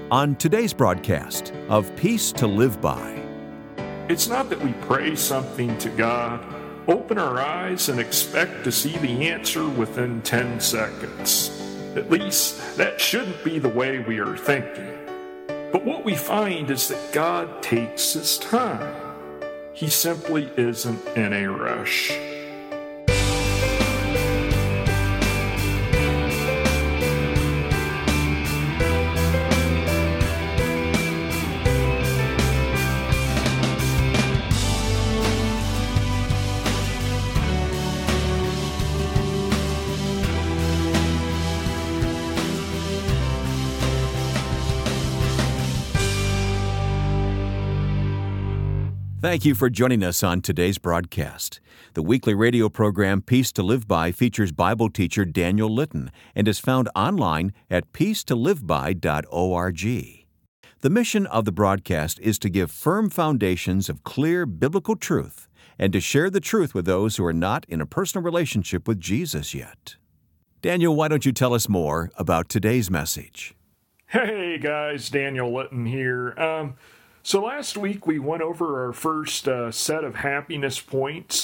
On today's broadcast of Peace to Live By. It's not that we pray something to God, open our eyes, and expect to see the answer within 10 seconds. At least, that shouldn't be the way we are thinking. But what we find is that God takes His time. He simply isn't in a rush. Thank you for joining us on today's broadcast. The weekly radio program Peace to Live By features Bible teacher Daniel Litton and is found online at peacetoliveby.org. The mission of the broadcast is to give firm foundations of clear biblical truth and to share the truth with those who are not in a personal relationship with Jesus yet. Daniel, why don't you tell us more about today's message? Hey guys, Daniel Litton here. So last week we went over our first set of happiness points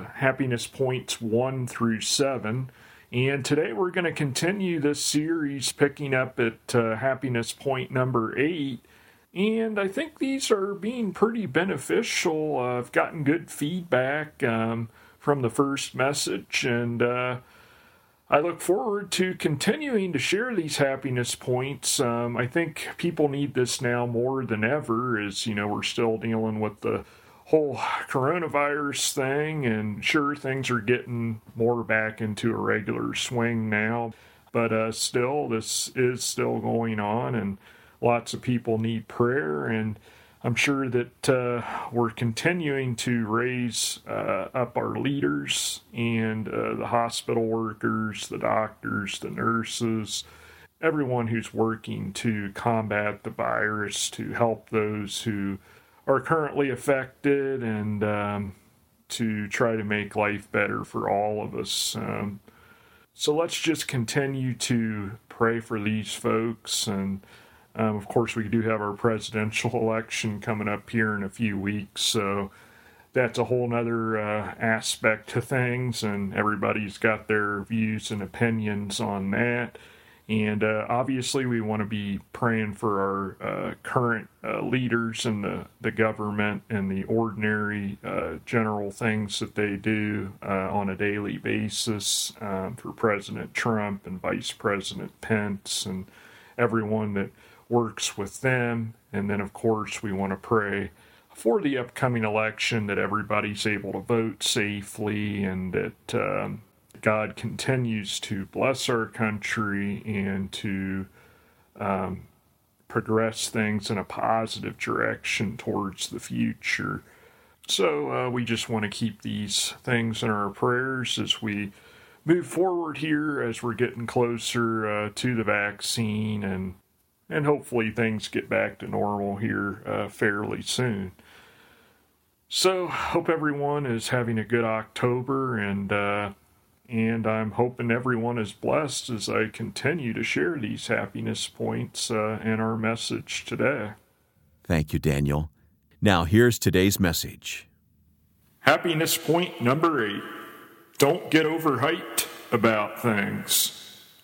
1 through 7, and today we're going to continue this series picking up at happiness point number 8, and I think these are being pretty beneficial. I've gotten good feedback from the first message, and I look forward to continuing to share these happiness points. I think people need this now more than ever, as we're still dealing with the whole coronavirus thing, and sure, things are getting more back into a regular swing now, but still, this is still going on, and lots of people need prayer, and I'm sure that we're continuing to raise up our leaders and the hospital workers, the doctors, the nurses, everyone who's working to combat the virus, to help those who are currently affected, and to try to make life better for all of us. So let's just continue to pray for these folks, and of course, we do have our presidential election coming up here in a few weeks, so that's a whole other aspect to things, and everybody's got their views and opinions on that. And obviously, we want to be praying for our current leaders in the government and the ordinary general things that they do on a daily basis, for President Trump and Vice President Pence and everyone that works with them. And then, of course, we want to pray for the upcoming election, that everybody's able to vote safely, and that God continues to bless our country and to progress things in a positive direction towards the future. So we just want to keep these things in our prayers as we move forward here, as we're getting closer to the vaccine, and hopefully things get back to normal here fairly soon. So, hope everyone is having a good October, and I'm hoping everyone is blessed as I continue to share these happiness points in our message today. Thank you, Daniel. Now, here's today's message. Happiness point number 8. Don't get overhyped about things.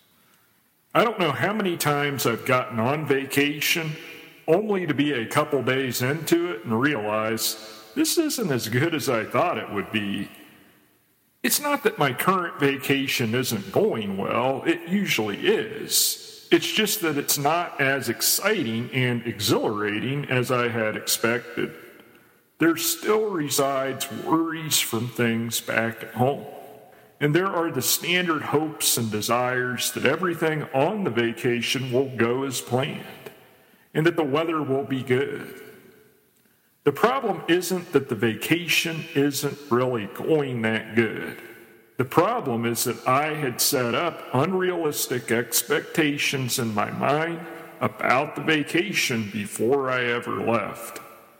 I don't know how many times I've gotten on vacation only to be a couple days into it and realize this isn't as good as I thought it would be. It's not that my current vacation isn't going well, it usually is. It's just that it's not as exciting and exhilarating as I had expected. There still resides worries from things back at home. And there are the standard hopes and desires that everything on the vacation will go as planned, and that the weather will be good. The problem isn't that the vacation isn't really going that good. The problem is that I had set up unrealistic expectations in my mind about the vacation before I ever left.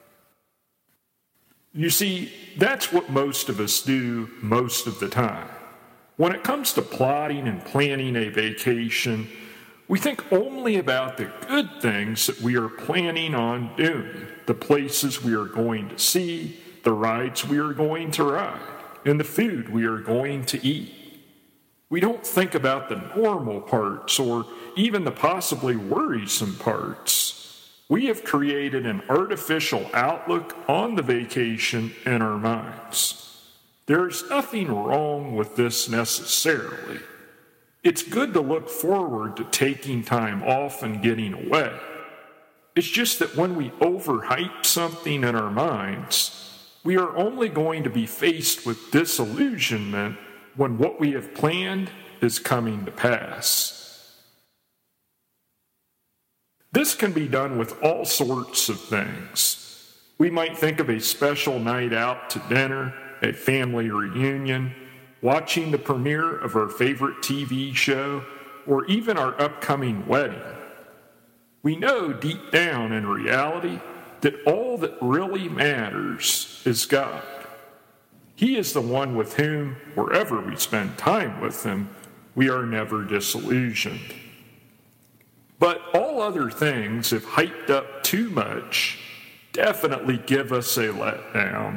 You see, that's what most of us do most of the time. When it comes to plotting and planning a vacation, We think only about the good things that we are planning on doing, the places we are going to see, the rides we are going to ride, and the food we are going to eat. We don't think about the normal parts or even the possibly worrisome parts. We have created an artificial outlook on the vacation in our minds. There's nothing wrong with this necessarily. It's good to look forward to taking time off and getting away. It's just that when we overhype something in our minds, we are only going to be faced with disillusionment when what we have planned is coming to pass. This can be done with all sorts of things. We might think of a special night out to dinner, a family reunion, watching the premiere of our favorite TV show, or even our upcoming wedding. We know deep down in reality that all that really matters is God. He is the one with whom, wherever we spend time with him, we are never disillusioned. But all other things, if hyped up too much, definitely give us a letdown.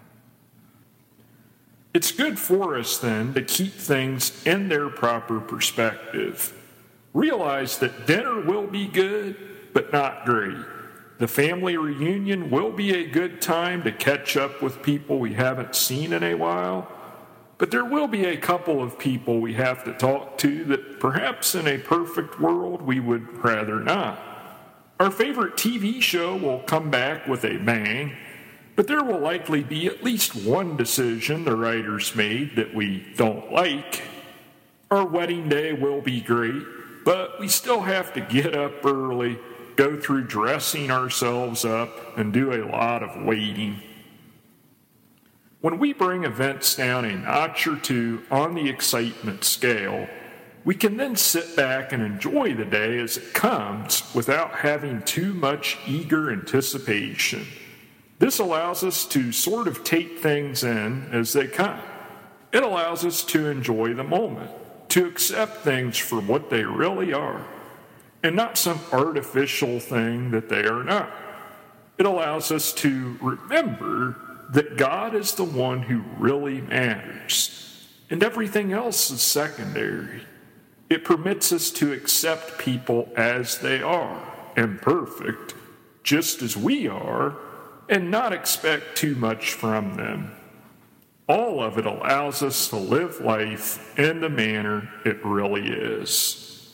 It's good for us, then, to keep things in their proper perspective. Realize that dinner will be good, but not great. The family reunion will be a good time to catch up with people we haven't seen in a while, but there will be a couple of people we have to talk to that perhaps in a perfect world we would rather not. Our favorite TV show will come back with a bang, but there will likely be at least one decision the writers made that we don't like. Our wedding day will be great, but we still have to get up early, go through dressing ourselves up, and do a lot of waiting. When we bring events down a notch or two on the excitement scale, we can then sit back and enjoy the day as it comes without having too much eager anticipation. This allows us to sort of take things in as they come. It allows us to enjoy the moment, to accept things for what they really are, and not some artificial thing that they are not. It allows us to remember that God is the one who really matters, and everything else is secondary. It permits us to accept people as they are, imperfect, just as we are, and not expect too much from them. All of it allows us to live life in the manner it really is.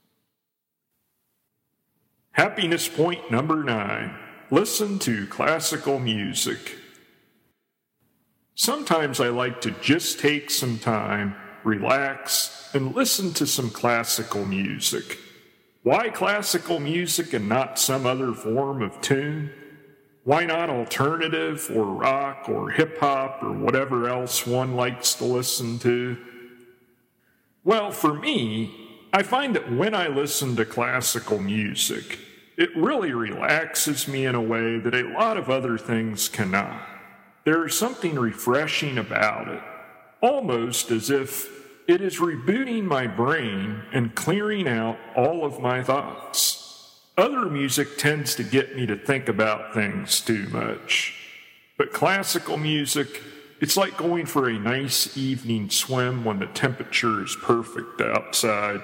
Happiness point number 9. Listen to classical music. Sometimes I like to just take some time, relax, and listen to some classical music. Why classical music and not some other form of tune? Why not alternative or rock or hip-hop or whatever else one likes to listen to? Well, for me, I find that when I listen to classical music, it really relaxes me in a way that a lot of other things cannot. There is something refreshing about it, almost as if it is rebooting my brain and clearing out all of my thoughts. Other music tends to get me to think about things too much. But classical music, it's like going for a nice evening swim when the temperature is perfect outside.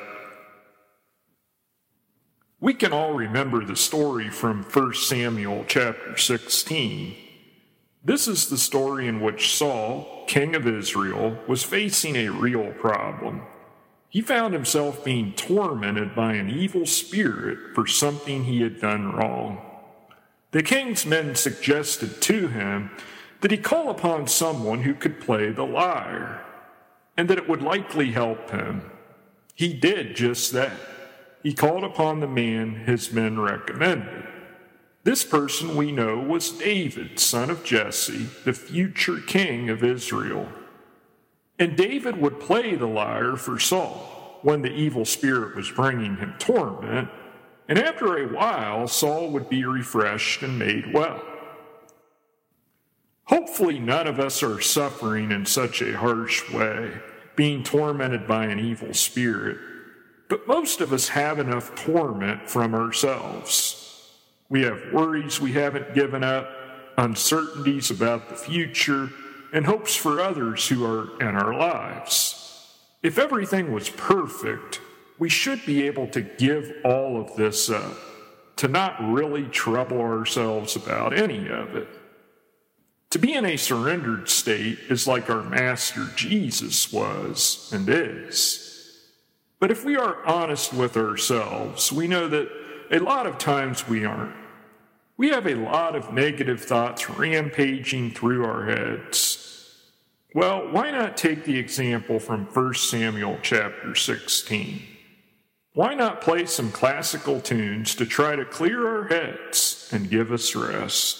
We can all remember the story from 1 Samuel chapter 16. This is the story in which Saul, king of Israel, was facing a real problem. He found himself being tormented by an evil spirit for something he had done wrong. The king's men suggested to him that he call upon someone who could play the lyre, and that it would likely help him. He did just that. He called upon the man his men recommended. This person we know was David, son of Jesse, the future king of Israel. And David would play the lyre for Saul when the evil spirit was bringing him torment, and after a while Saul would be refreshed and made well. Hopefully none of us are suffering in such a harsh way, being tormented by an evil spirit. But most of us have enough torment from ourselves. We have worries we haven't given up, uncertainties about the future, and hopes for others who are in our lives. If everything was perfect, we should be able to give all of this up, to not really trouble ourselves about any of it. To be in a surrendered state is like our Master Jesus was and is. But if we are honest with ourselves, we know that a lot of times we aren't. We have a lot of negative thoughts rampaging through our heads. Well, why not take the example from 1 Samuel chapter 16? Why not play some classical tunes to try to clear our heads and give us rest?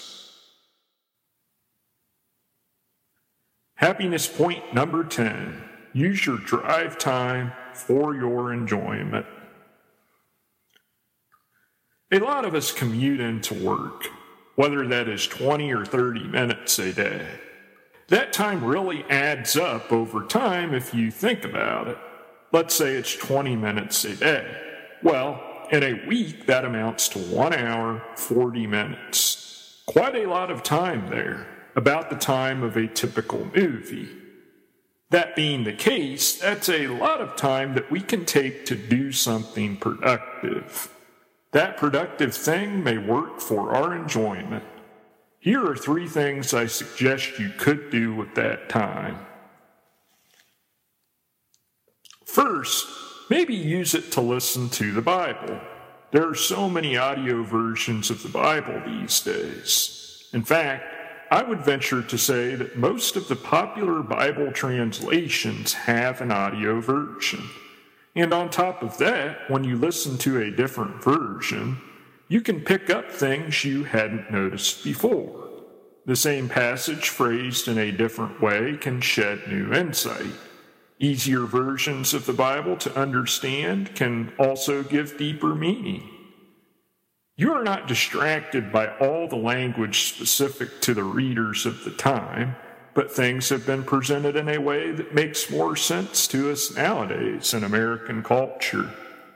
Happiness point number 10. Use your drive time for your enjoyment. A lot of us commute into work, whether that is 20 or 30 minutes a day. That time really adds up over time if you think about it. Let's say it's 20 minutes a day. Well, in a week, that amounts to 1 hour, 40 minutes. Quite a lot of time there, about the time of a typical movie. That being the case, that's a lot of time that we can take to do something productive. That productive thing may work for our enjoyment. Here are 3 things I suggest you could do with that time. First, maybe use it to listen to the Bible. There are so many audio versions of the Bible these days. In fact, I would venture to say that most of the popular Bible translations have an audio version. And on top of that, when you listen to a different version, you can pick up things you hadn't noticed before. The same passage phrased in a different way can shed new insight. Easier versions of the Bible to understand can also give deeper meaning. You are not distracted by all the language specific to the readers of the time, but things have been presented in a way that makes more sense to us nowadays in American culture.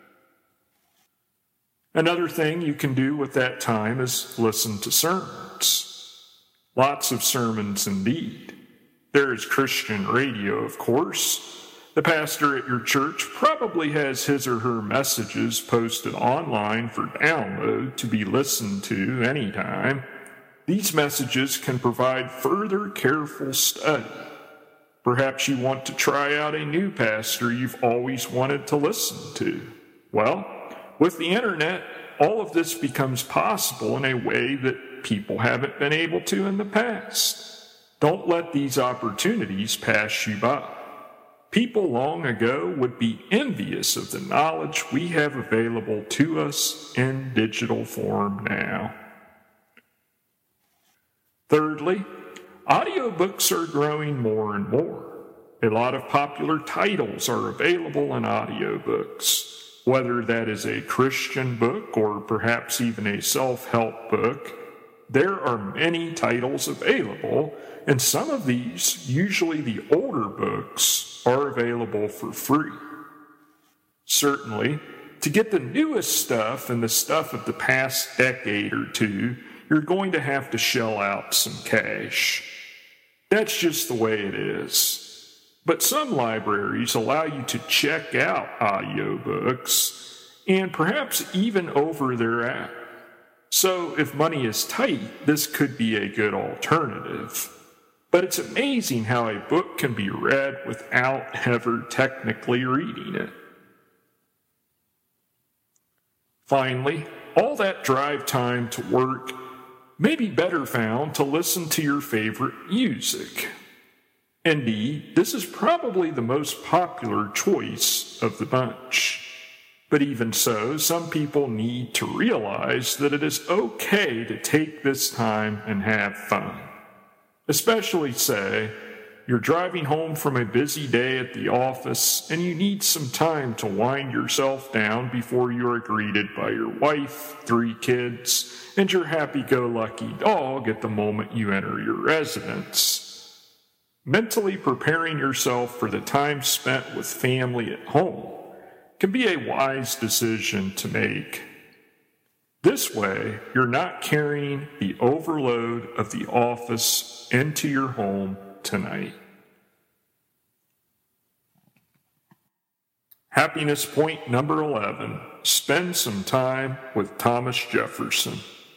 Another thing you can do with that time is listen to sermons. Lots of sermons indeed. There is Christian radio, of course. The pastor at your church probably has his or her messages posted online for download to be listened to anytime. These messages can provide further careful study. Perhaps you want to try out a new pastor you've always wanted to listen to. Well, with the internet, all of this becomes possible in a way that people haven't been able to in the past. Don't let these opportunities pass you by. People long ago would be envious of the knowledge we have available to us in digital form now. Thirdly, audiobooks are growing more and more. A lot of popular titles are available in audiobooks. Whether that is a Christian book or perhaps even a self-help book, there are many titles available, and some of these, usually the older books, are available for free. Certainly, to get the newest stuff and the stuff of the past decade or two, you're going to have to shell out some cash. That's just the way it is. But some libraries allow you to check out audiobooks and perhaps even over their app. So if money is tight, this could be a good alternative. But it's amazing how a book can be read without ever technically reading it. Finally, all that drive time to work may be better found to listen to your favorite music. Indeed, this is probably the most popular choice of the bunch. But even so, some people need to realize that it is okay to take this time and have fun. Especially, say, you're driving home from a busy day at the office and you need some time to wind yourself down before you are greeted by your wife, 3 kids, and your happy-go-lucky dog at the moment you enter your residence. Mentally preparing yourself for the time spent with family at home can be a wise decision to make. This way, you're not carrying the overload of the office into your home tonight. Happiness point number 11, spend some time with Thomas Jefferson.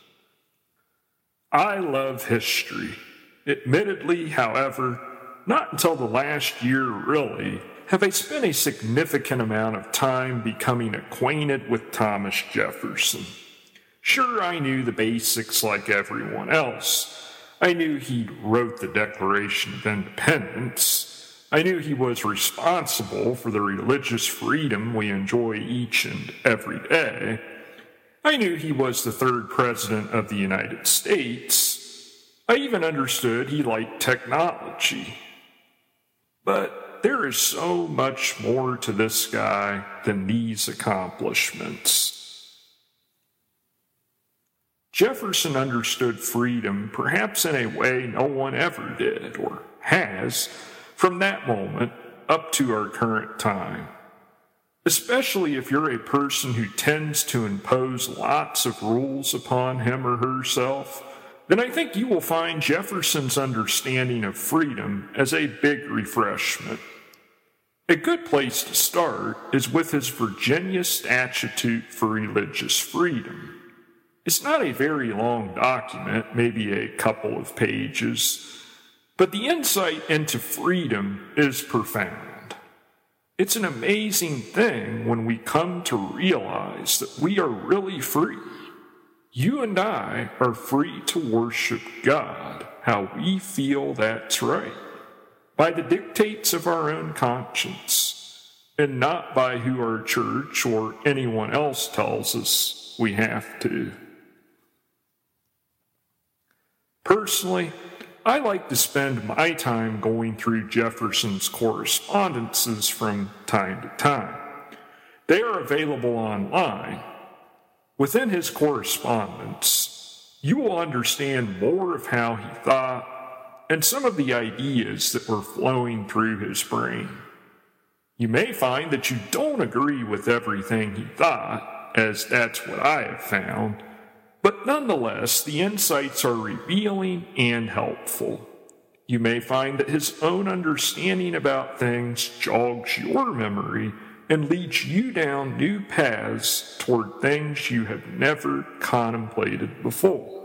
I love history. Admittedly, however, not until the last year really have I spent a significant amount of time becoming acquainted with Thomas Jefferson. Sure, I knew the basics like everyone else. I knew he wrote the Declaration of Independence. I knew he was responsible for the religious freedom we enjoy each and every day. I knew he was the third president of the United States. I even understood he liked technology. But there is so much more to this guy than these accomplishments. Jefferson understood freedom perhaps in a way no one ever did or has from that moment up to our current time. Especially if you're a person who tends to impose lots of rules upon him or herself, then I think you will find Jefferson's understanding of freedom as a big refreshment. A good place to start is with his Virginia Statute for Religious Freedom. It's not a very long document, maybe a couple of pages, but the insight into freedom is profound. It's an amazing thing when we come to realize that we are really free. You and I are free to worship God how we feel that's right, by the dictates of our own conscience, and not by who our church or anyone else tells us we have to. Personally, I like to spend my time going through Jefferson's correspondences from time to time. They are available online. Within his correspondence, you will understand more of how he thought and some of the ideas that were flowing through his brain. You may find that you don't agree with everything he thought, as that's what I have found, but nonetheless, the insights are revealing and helpful. You may find that his own understanding about things jogs your memory and leads you down new paths toward things you have never contemplated before.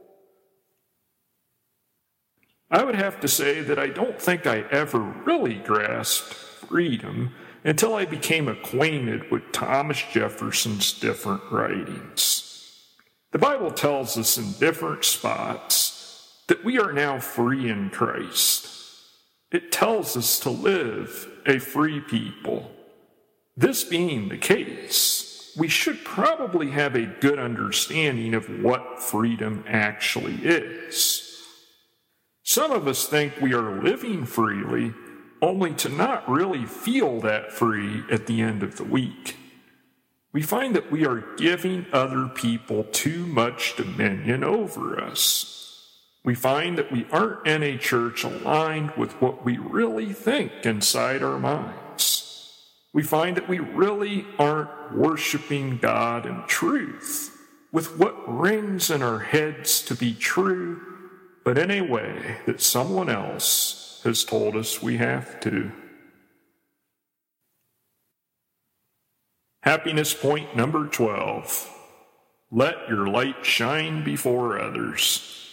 I would have to say that I don't think I ever really grasped freedom until I became acquainted with Thomas Jefferson's different writings. The Bible tells us in different spots that we are now free in Christ. It tells us to live a free people. This being the case, we should probably have a good understanding of what freedom actually is. Some of us think we are living freely, only to not really feel that free at the end of the week. We find that we are giving other people too much dominion over us. We find that we aren't in a church aligned with what we really think inside our minds. We find that we really aren't worshiping God in truth, with what rings in our heads to be true, but in a way that someone else has told us we have to. Happiness point number 12. Let your light shine before others.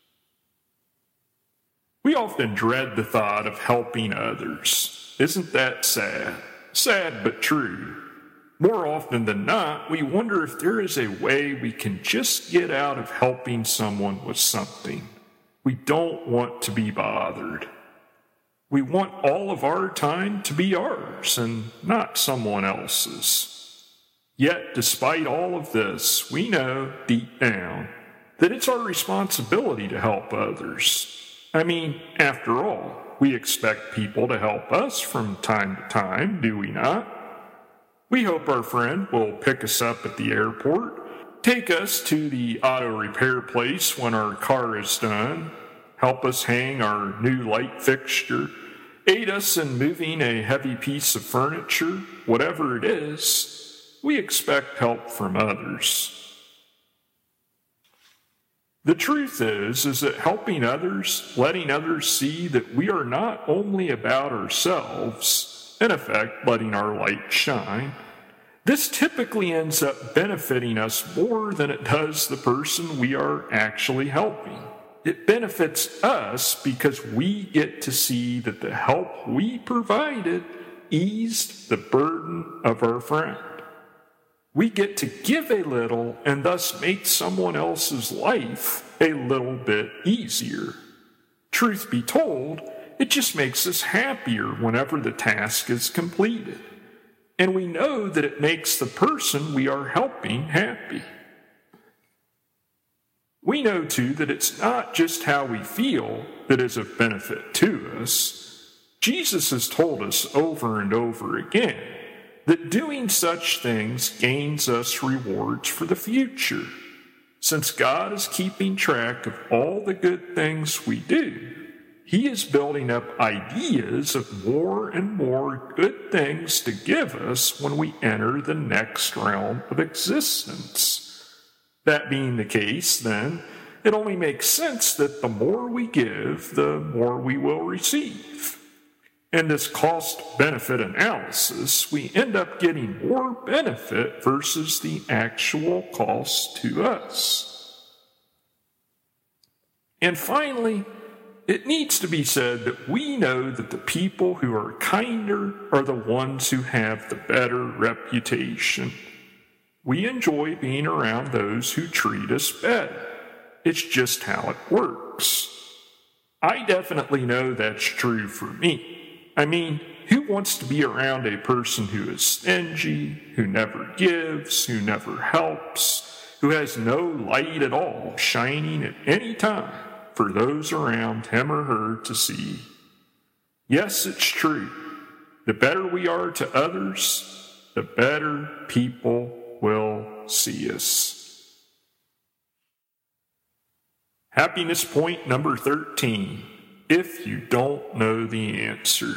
We often dread the thought of helping others. Isn't that sad? Sad but true. More often than not, we wonder if there is a way we can just get out of helping someone with something. We don't want to be bothered. We want all of our time to be ours and not someone else's. Yet, despite all of this, we know deep down that it's our responsibility to help others. I mean, after all, we expect people to help us from time to time, do we not? We hope our friend will pick us up at the airport, take us to the auto repair place when our car is done, help us hang our new light fixture, aid us in moving a heavy piece of furniture, whatever it is, we expect help from others. The truth is that helping others, letting others see that we are not only about ourselves, in effect, letting our light shine, this typically ends up benefiting us more than it does the person we are actually helping. It benefits us because we get to see that the help we provided eased the burden of our friend. We get to give a little and thus make someone else's life a little bit easier. Truth be told, it just makes us happier whenever the task is completed. And we know that it makes the person we are helping happy. We know, too, that it's not just how we feel that is of benefit to us. Jesus has told us over and over again that doing such things gains us rewards for the future. Since God is keeping track of all the good things we do, He is building up ideas of more and more good things to give us when we enter the next realm of existence. That being the case, then, it only makes sense that the more we give, the more we will receive. In this cost-benefit analysis, we end up getting more benefit versus the actual cost to us. And finally, it needs to be said that we know that the people who are kinder are the ones who have the better reputation. We enjoy being around those who treat us better. It's just how it works. I definitely know that's true for me. I mean, who wants to be around a person who is stingy, who never gives, who never helps, who has no light at all shining at any time for those around him or her to see? Yes, it's true. The better we are to others, the better people will see us. Happiness point number 13. If you don't know the answer.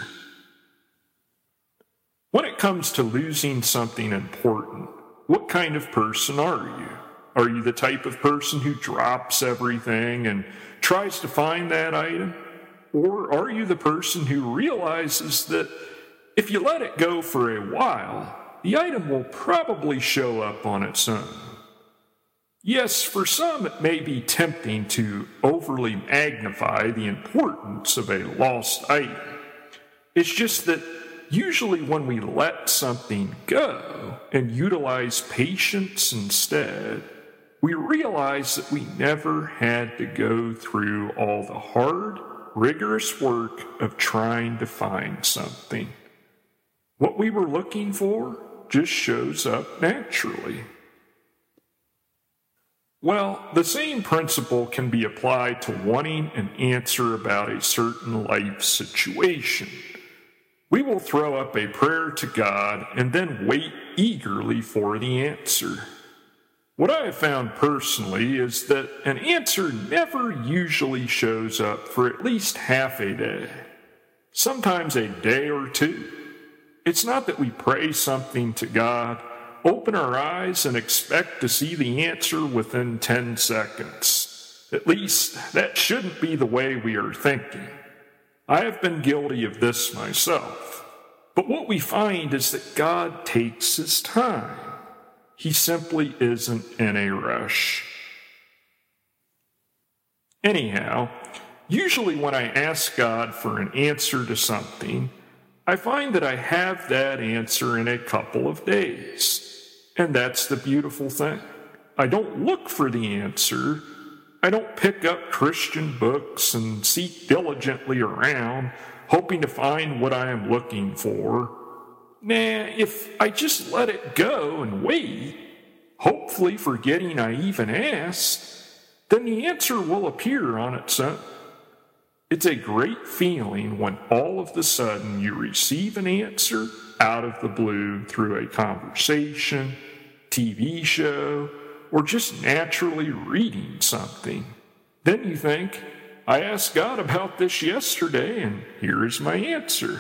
When it comes to losing something important, what kind of person are you? Are you the type of person who drops everything and tries to find that item? Or are you the person who realizes that if you let it go for a while, the item will probably show up on its own? Yes, for some it may be tempting to overly magnify the importance of a lost item. It's just that usually when we let something go and utilize patience instead, we realize that we never had to go through all the hard, rigorous work of trying to find something. What we were looking for just shows up naturally. Well, the same principle can be applied to wanting an answer about a certain life situation. We will throw up a prayer to God and then wait eagerly for the answer. What I have found personally is that an answer never usually shows up for at least half a day, sometimes a day or two. It's not that we pray something to God, open our eyes, and expect to see the answer within 10 seconds. At least, that shouldn't be the way we are thinking. I have been guilty of this myself. But what we find is that God takes His time. He simply isn't in a rush. Anyhow, usually when I ask God for an answer to something, I find that I have that answer in a couple of days. And that's the beautiful thing. I don't look for the answer. I don't pick up Christian books and seek diligently around, hoping to find what I am looking for. Nah, if I just let it go and wait, hopefully forgetting I even asked, then the answer will appear on its own. It's a great feeling when all of a sudden you receive an answer out of the blue through a conversation, TV show, or just naturally reading something. Then you think, I asked God about this yesterday, and here is my answer.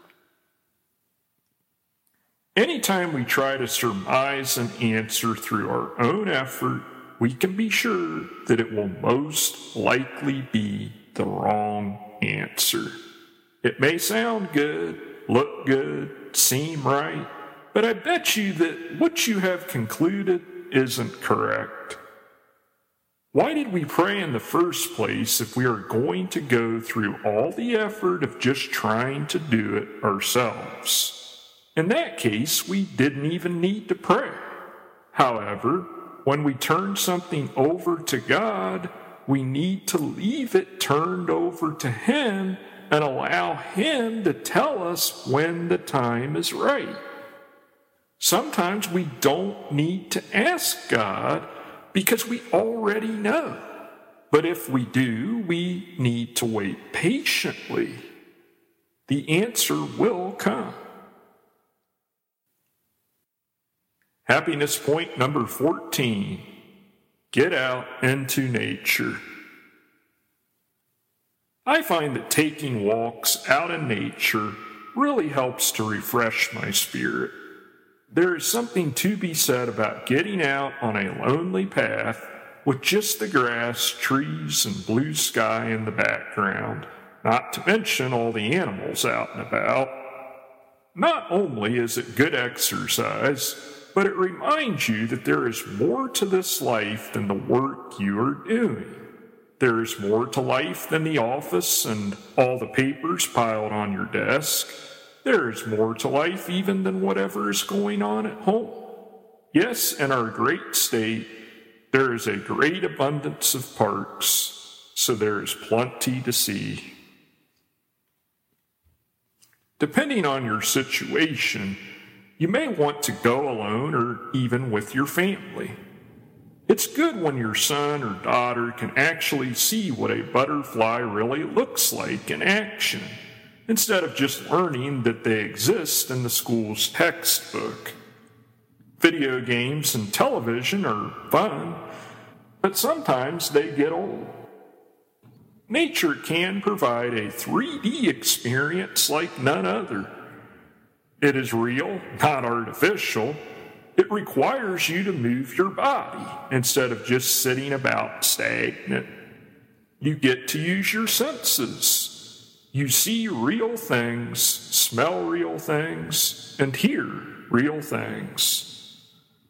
Anytime we try to surmise an answer through our own effort, we can be sure that it will most likely be the wrong answer. It may sound good, look good, seem right, but I bet you that what you have concluded isn't correct. Why did we pray in the first place if we are going to go through all the effort of just trying to do it ourselves? In that case, we didn't even need to pray. However, when we turn something over to God, we need to leave it turned over to Him and allow Him to tell us when the time is right. Sometimes we don't need to ask God because we already know. But if we do, we need to wait patiently. The answer will come. Happiness point number 14. Get out into nature. I find that taking walks out in nature really helps to refresh my spirit. There is something to be said about getting out on a lonely path with just the grass, trees, and blue sky in the background, not to mention all the animals out and about. Not only is it good exercise, but it reminds you that there is more to this life than the work you are doing. There is more to life than the office and all the papers piled on your desk. There is more to life even than whatever is going on at home. Yes, in our great state, there is a great abundance of parks, so there is plenty to see. Depending on your situation, you may want to go alone or even with your family. It's good when your son or daughter can actually see what a butterfly really looks like in action, instead of just learning that they exist in the school's textbook. Video games and television are fun, but sometimes they get old. Nature can provide a 3D experience like none other. It is real, not artificial. It requires you to move your body instead of just sitting about stagnant. You get to use your senses. You see real things, smell real things, and hear real things.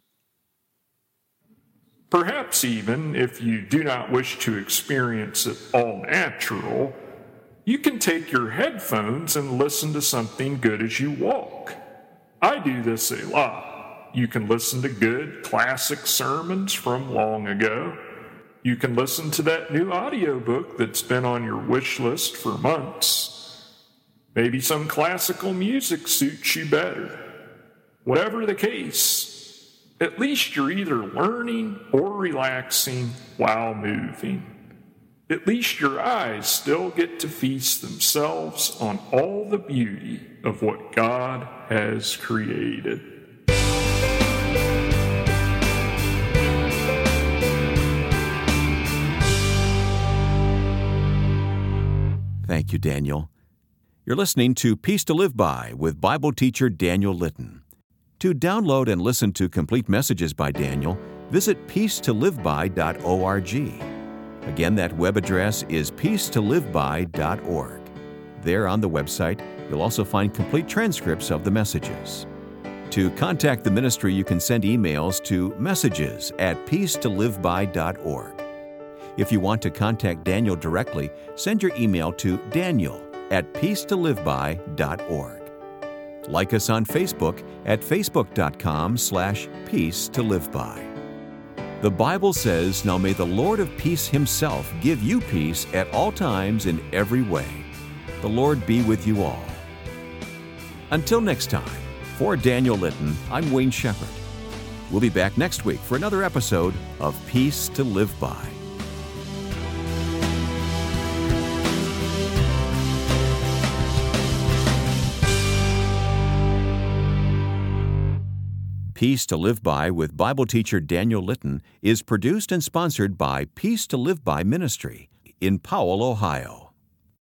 Perhaps even if you do not wish to experience it all natural, you can take your headphones and listen to something good as you walk. I do this a lot. You can listen to good classic sermons from long ago. You can listen to that new audiobook that's been on your wish list for months. Maybe some classical music suits you better. Whatever the case, at least you're either learning or relaxing while moving. At least your eyes still get to feast themselves on all the beauty of what God has created. Thank you, Daniel. You're listening to Peace to Live By with Bible teacher Daniel Litton. To download and listen to complete messages by Daniel, visit peacetoliveby.org. Again, that web address is peacetoliveby.org. There on the website, you'll also find complete transcripts of the messages. To contact the ministry, you can send emails to messages@peacetoliveby.org. If you want to contact Daniel directly, send your email to daniel@peacetoliveby.org. Like us on Facebook at facebook.com/peacetoliveby. The Bible says, "Now may the Lord of peace himself give you peace at all times in every way." The Lord be with you all. Until next time, for Daniel Litton, I'm Wayne Shepherd. We'll be back next week for another episode of Peace to Live By. Peace to Live By with Bible teacher Daniel Litton is produced and sponsored by Peace to Live By Ministry in Powell, Ohio.